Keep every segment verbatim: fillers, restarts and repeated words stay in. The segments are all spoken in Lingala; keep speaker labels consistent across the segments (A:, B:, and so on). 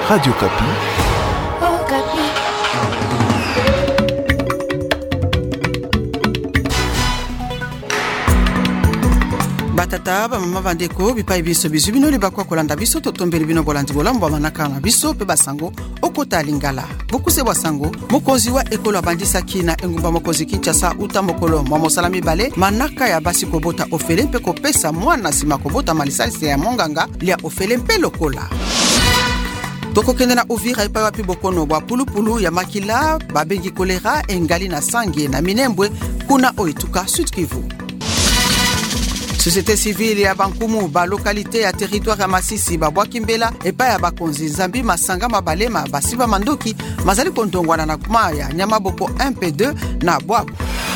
A: Radio Kapi.
B: Oh, Kapi. Batata ba mama bandeko bipai biso bizu bino libakwa kolanda biso totombeli bino bolandi bolambo manaka na biso pe basango okota lingala bokuse basango mokonzi wa ekolo bandisa kina engumba mokonzi Kinshasa uta mokolo mwa mosalami bale manaka ya basi kobota ofele mpe kopesa mwana sima kobota malisalisi ya monganga lia ofele mpe lokola. Toko kende na Uvira ipa wapi bokono wa pulupulu ya makila babengi kolera engali na sangi na minembwe kuna oituka Sud Kivu. Société civile ya Bankumu ba localité ya territoire ya Masisi ba Bwakimbela epa ya bakonzi Zambi Masanga Mabalema basiba mandoki mazali kondongwana na kuma ya Nyamaboko un P deux na Bwabu.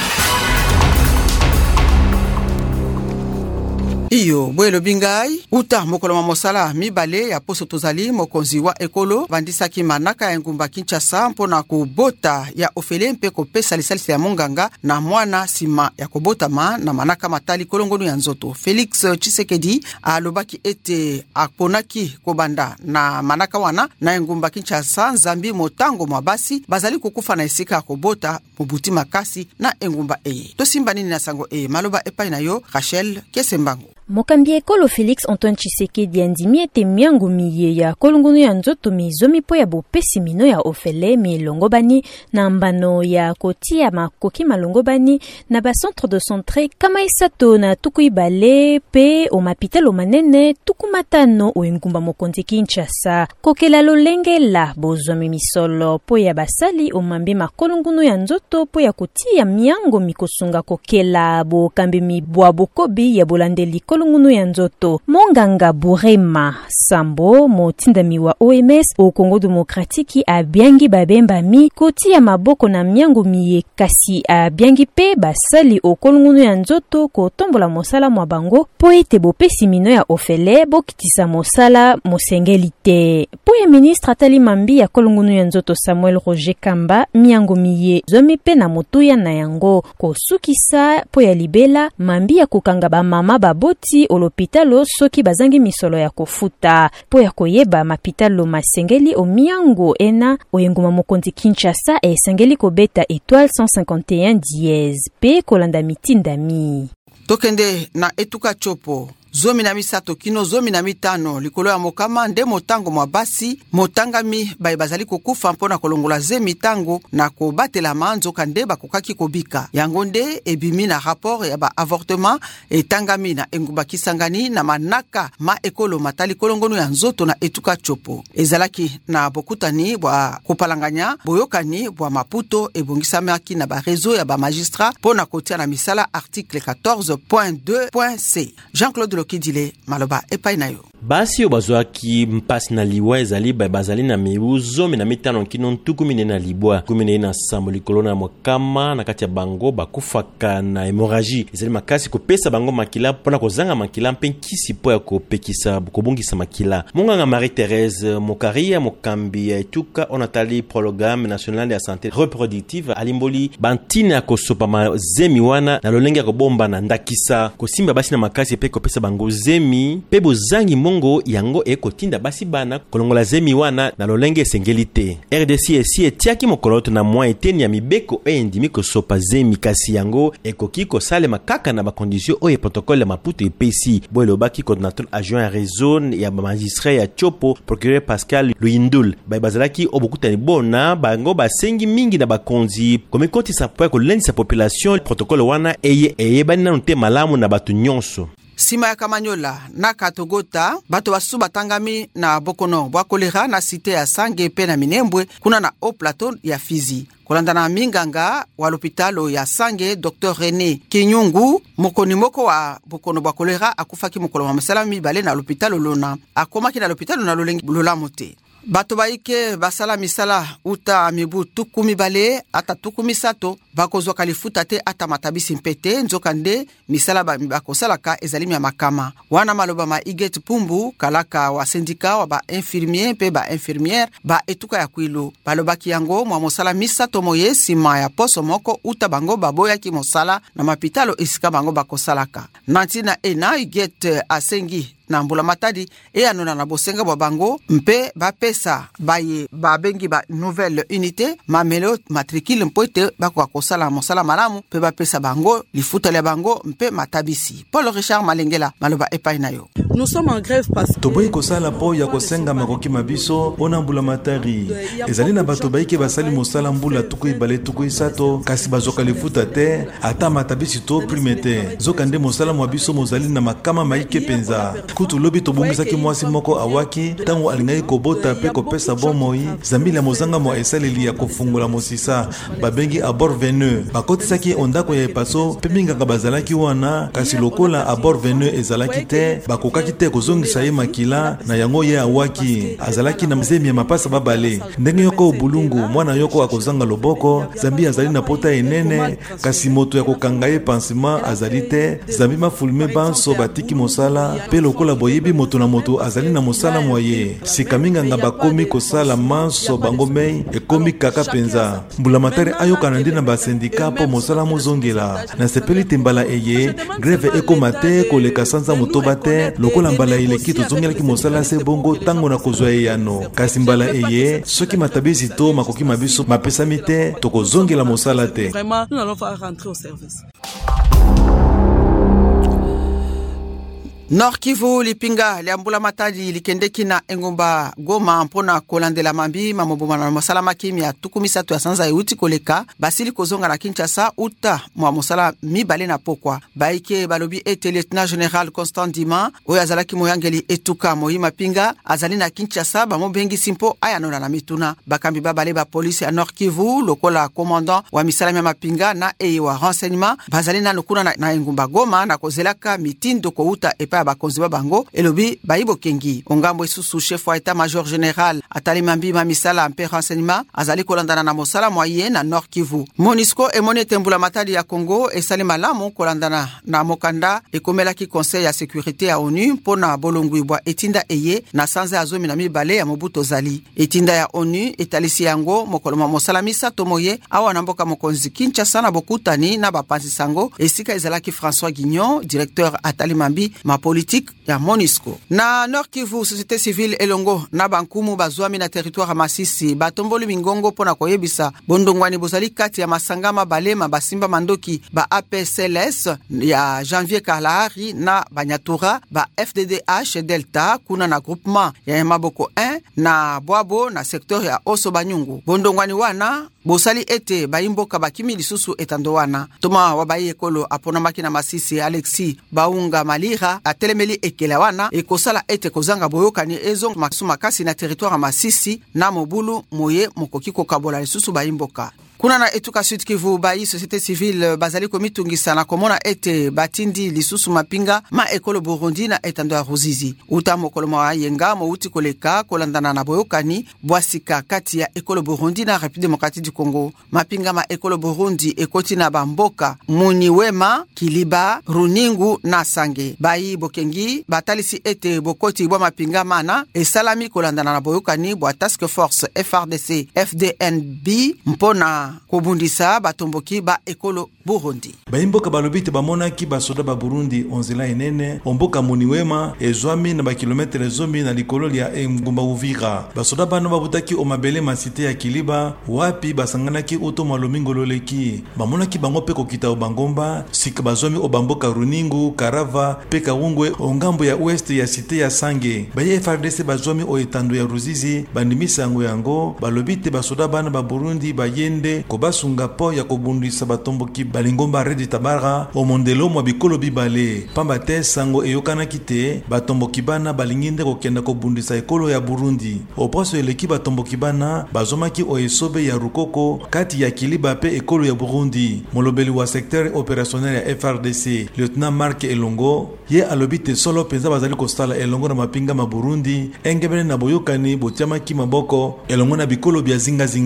B: Iyo bwelo bingai uta mokolo mosala mibale ya poso tozali mokonzi wa ekolo bandisaki manaka ya ngumba Kinshasa mpona kubota ya ofele mpe kopesa lisalisi ya monganga na mwana sima ya kobotama na manaka matali kolongonu ya nzoto. Felix Tshisekedi alobaki ete aponaki kobanda na manaka wana na ngumba Kinshasa Nzambi motango mwabasi bazali kukufa na esika kobota mubuti makasi na engumba eye. Tosimba nini na sango eye maloba epai na yo Rachel Kesembango.
C: Mokambi ekolo Felix Antoine Tshisekedi andimi ete miango miye ya kolongunu ya nzoto mizomi po ya bopesi mino ya ofele milongobani na mbano ya koti ya makoki malongobani na ba centre de santé kama isato na tuku ibale pe o mapitalo manene tuku matano o engumba mokonzi Kinshasa kokela lolenge la bozomi misolo po ya basali o mambe makolongunu ya nzoto po ya koti ya miango mikosunga kokela bo kambi mibwa bokobi ya bolandeli kolongunu ya nzoto. Monganga Burema Sambo motindami wa O M S o Congo Demokratiki abiangi babemba mi koti ya maboko na miango miye kasi abiangi pe basali o kolongunu ya nzoto ko tombola mosala mwa bango po ete bopesi mino ya ofele bokitisa mosala mosengelite. Po ya ministre Atali Mambi ya kolongunu ya nzoto Samuel Roger Kamba miango miye zomi pe na motuya na yango ko sukisa po ya libela Mambi ya kokanga ba mama baboti o l'hôpitalo soki bazangi misolo ya kofuta po ya koyeba mapitalo masengeli o miango ena o enguma mokonzi Kinshasa e sengeli kobeta étoile cent cinquante et un dièse pe kolanda mitindami.
B: Tokende na etuka chopo zomi na misato kino zomi na mitano likolo ya mokama nde motango mwa basi motangami bai bazali kokufa mpona kolongola ze mitango na kobatela manzo kande bakokaki kobika yango nde ebimi na rapport ya ba avortement etangami na engumba Kisangani na manaka ma ekolo matali kolongonu ya nzoto na etuka chopo ezalaki na bokutani bwa kopalanganya boyokani bwa Maputo ebongisamaki na ba réseau ya ba magistrat pona kotia na misala article quatorze point deux point c. Jean-Claude Kidile maloba epai na yo.
D: Basi obazwaki mpasi na liwa ezali ba bazali na miuzo na mitano kino ntuku mine na libwa kumine na sambo likolo na mokama na kati ya bango bakufaka na hémorragie ezali makasi kopesa bango makila pona kozanga makila mpe nkisi po ya kopekisa kobungisa makila. Monganga Marie-Thérèse Mokaria mokambi ya etuka onatali programme national ya santé reproductive alimboli bantine ya kosopa mazemi wana na lolenge ya kobomba na ndakisa kosimba basi na makasi pe kopesa bango zemi pe bozangi mongo yango ekotinda basi bana kolongola zemi wana na lolenge esengelite. R D C esi etiaki mokoloto na mwa eteni ya mibeko e endimi kosopa zemi kasi yango ekoki kosale makaka na bakondisio oye protokole ya Maputo epesi boelobaki coordinateur adjoint ya réseau ya magistrat ya Chopo procureur Pascal Luindul bazalaki obokutani bona bango basengi mingi na bakonzi komikoti sa po kolendisa population protokole wana eye eye bana nte malamu na batu nyonso.
B: Sima ya Kamanyola na Katogota bato basu batangami na bokono bwa kolera na site ya Sange pe na Minembwe kuna na o plateau ya Fizi. Kolanda na minganga wa l'hôpitalo ya Sange Docteur René Kinyungu mokoni moko wa bokono bwa kolera akufaki mokolo wa masalami bale na l'hôpitalo lona akomaki na l'hôpitalo na lolengi lolamote. Bato baike basala misala uta mibu tukumi bale ata tukumi sato bakozwa kalifuta te ata matabisi mpete nzokande misala bakosalaka ezalimi ya makama wana maloba ma Iget Pumbu kalaka wa sindika wa ba infirmier pe ba infirmière ba etuka ya kwilu balobaki yango mwa mosala misato moye sima ya poso moko uta bango baboya ki mosala na mapitalo esika bango bakosalaka nantina ena Iget asengi na mbula matadi e anona na bosenga bwa bango mpe bapesa baye babengi ba nouvelle unité mamelo matricule mpo ete bakoka kosala mosala malamu mpe bapesa bango lifuta lya bango mpe matabisi. Paul Richard Malengela maloba epai na yo.
A: Nous sommes en grève parce que
E: toboyi kosala po ya kosenga makoki mabiso ona mbula matari ezali na bato baike basali mosala mbula tuku ibale tuku isato kasi bazoka lifuta te ata matabisi to primete zoka nde mosala mwa biso mozali na makama maike penza kutu lobi tobongisaki mwasi moko awaki tango alingai kobota pe kopesa bomoi zambili ya mozanga mwa esaleli ya kofungola mosisa babengi abord veneux bakotisaki ondako ya epaso pe minganga bazalaki wana kasi lokola abord veneux ezalaki te bakokaki te kozongisa ye makila na yango ye awaki azalaki na mzemi ya mapasa babale ndenge yoko bulungu mwana yoko akozanga loboko zambi azali na pota enene kasi moto ya kokanga ye pansima azali te zambi mafulme banso batiki mosala pe lokola boyebi moto na moto azali na mosala mwaye sika minganga bakomi kosala manso bango mei ekomi kaka penza mbula matari ayokana ndi na basendika po mosala mozongela na sepeli tembala eye greve ekoma te koleka sanza motoba te lokola mbala ileki tozongelaki mosala se bongo tango na kozwa eyano kasi mbala eye soki matabisi to makoki mabiso mapesami te tokozongela mosala te.
A: Vraiment, nous allons faire rentrer au service.
B: Nord Kivu lipinga liambula matadi likendeki na engomba Goma mpona kolandela mambi mamoboma na mosala makimi ya tukumisatu ya sanza euti koleka basili kozonga na Kinshasa uta mwa mosala mibale na pokwa baike balobi ete lieutenant général Constant Dima oyo azalaki moyangeli etuka moyima pinga azali na Kinshasa bamobengi simpo ayanona na mituna bakambi babale ba polisi ya Nord Kivu lokola commandant wa misala ya mapinga na eye wa renseignement bazali na nokuna na, na engomba Goma na kozelaka mitindo ko uta epa bakonzi ba bango elobi baibo kengi ongambo isusu chef wa état major général atali mambi mamisala mpe renseignement azali kolandana na mosala moyen na Nord Kivu. Monisco e monete mbula matadi ya Congo esali malamu kolandana na mokanda ekomelaki conseil ya sécurité ya ONU mpona bolongwi bwa etinda eye na sanza ya zomi na mibale ya mobuto zali etinda ya ONU etalisi yango mokolo ma mosala misato moye awa na mboka mokonzi Kinshasa na bokutani na bapanzi sango esika ezalaki François Guignon directeur atali mambi ma politique ya Monisco. Na Nord Kivu société civile elongo na bankumu bazwami na territoire Masisi batomboli mingongo pona koyebisa bondongwani bozali kati ya masangama balema basimba mandoki ba A P C L S ya Janvier Kalahari na Banyatura ba F D D H Delta kuna na groupement ya Maboko un na Bwabo na secteur ya Oso Banyungu. Bondongwani wana bosali ete baimboka bakimi lisusu etando wana toma wabaye ekolo apona makina Masisi Alexis Baunga Malira atelemeli ekela wana ekosala ete kozanga boyokani ezo makisuma kasi na territoire Masisi na mobulu moye mokoki kokabola lisusu baimboka. Kuna na etuka Sud Kivu bayi société civile bazali komitungisa na komona ete batindi lisusu mapinga ma ekolo Burundi na etando ya Ruzizi uta mokolo mwa yenga mo uti koleka kolandana na boyokani bwasika kati ya ekolo Burundi na République démocratique du Congo mapinga ma ekolo Burundi ekoti na bamboka Muniwema Kiliba Runingu na Sange bayi bokengi batalisi ete bokoti bwa mapinga mana esalami kolandana na boyokani bwa task force F R D C F D N B mpona kobundisa batomboki ba ekolo Burundi.
E: Baimboka balobite bamonaki basoda ba Burundi onzela enene omboka Muniwema ezwami na ba kilometre zomi na likolo ya Ngumba Uvira. Basoda bano babutaki omabele masite ya Kiliba wapi basanganaki uto malomingo loleki. Bamonaki bango pe kokita obangomba sika bazwami obamboka Runingu Karava pe Kaungwe ongambo ya ouest ya site ya Sange. Baye F R D C bazwami oetando ya Ruzizi bandimisa yango yango balobite basoda bana ba Burundi bayende kobasunga po ya kobundisa batomboki balingomba redi tabara o mondelo mwa bikolo bibale pamba te sango eyokana kite batomboki bana balinginde kokenda kobundisa ekolo ya Burundi o poso eleki batomboki bana bazomaki o esobe ya Rukoko kati ya Kiliba pe ekolo ya Burundi. Molobeli wa secteur opérationnel ya F R D C lieutenant Mark Elongo ye alobite solo penza bazali kostala elongo na mapinga ma Burundi engebele na boyokani botiamaki maboko elongo na bikolo bya zinga zinga.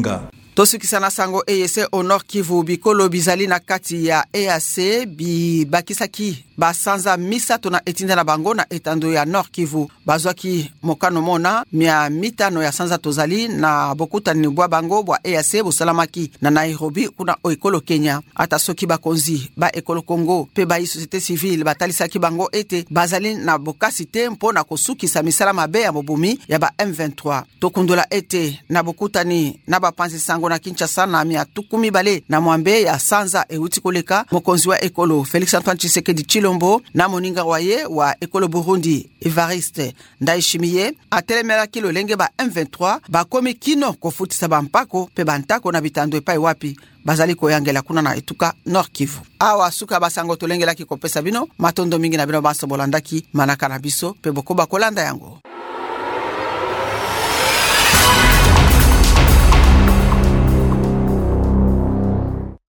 B: Tosukisana sango E A C au Nord Kivu bikolo bizali na kati ya E A C bi bakisaki basanza misato na etinda na bango na etando ya Nord Kivu bazwaki mokano mona mia mitano ya sanza tozali na bokuta ni bwa bango bwa E A C bosalamaki na Nairobi kuna o ekolo Kenya ata soki bakonzi ba ekolo Congo pe ba société civile batalisaki bango ete bazali na bokasite mpona kosukisa misala mabe ya mobumi ya ba M vingt-trois tokundola ete na bokuta ni na bapanzi sango na Kinshasa na mia tukumi bale na mwambe ya sanza euti koleka mokonzi wa ekolo Félix Antoine Tshisekedi Tshilombo na moninga waye wa ekolo Burundi Evariste Ndayishimiye atelemela kilo lenge ba M vingt-trois bakomi kino kofutisa bampako pe bantako na bitando epai wapi bazali koyangela kuna na etuka Nord Kivu. Awa suka basango tolengela ki kopesa bino matondo mingi na bino baso bolandaki manaka na biso pe bokoba kolanda yango.